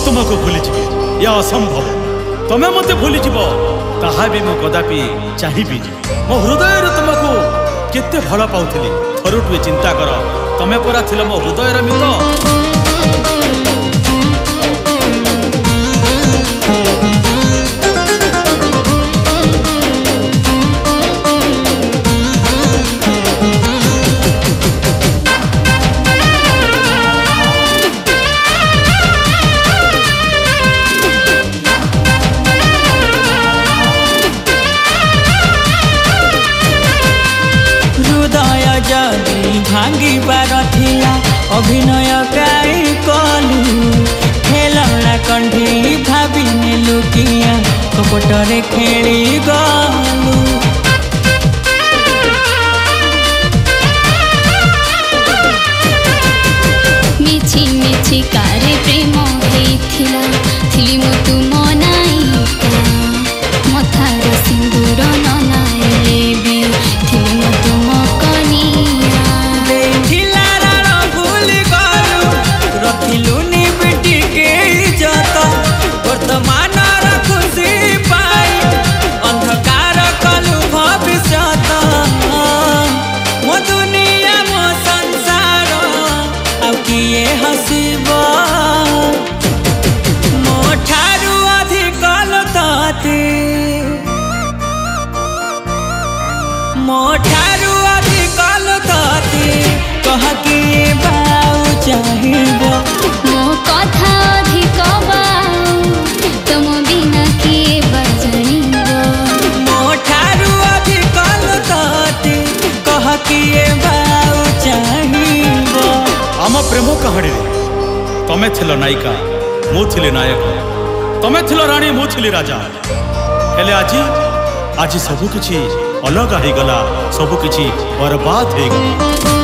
तुमको भूलीजी या असंभव तमें मत भूलीज ताहा भी मु कदापि चाहिए मो हृदय तुमको केते भल पाउली थरुटे चिंता कर तमें परा थिल मो हृदय मित भांगी बार थिला अभिनय काई कलु खेलना कंठी भाभी नेलु किया कपटरे खेली गलु मिछि मिछि कारे प्रेम हेथिला थिली मु तुम नायिका मथार सिंदूर ननाइले भी थिली मु तुम कनिया रखिलुनी बेटी के इज्जत वर्तमान खुशी पाई अंधकार कलु भविष्य मो दुनिया मो संसार आ किए हसीब मो ठारू अधिक लताती मो ठारू अधिक लताती कह किए बाऊ चाहिब मो कथा अधिक बाऊ तुम बिना किए बजणीब मो ठारू अधिक लताती कह किए बाऊ चाहिब आम प्रेम कहानी तमें थिल नायिका मु थिली नायक तमें थिल राणी मु थिली राजा हेले आज सबकिछि अलग हो गला सबकिछि बर्बाद हो गला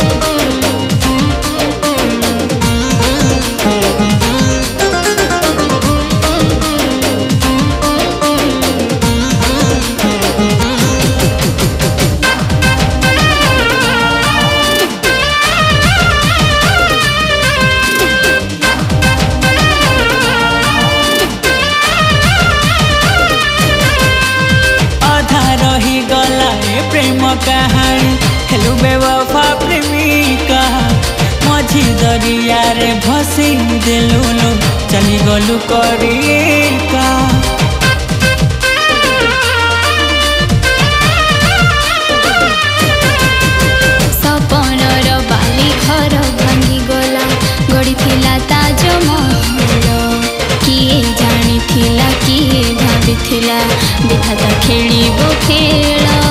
प्रेम कहानी हेलु बेवफा प्रेमिका मझी दरिया रे भसी देलु चली गलु करिका सपनर बाली घर भांगी गला गड़ी थिला ताज महल किए जानी थिला किए भाभी थिला विधाता खेलिबो खेल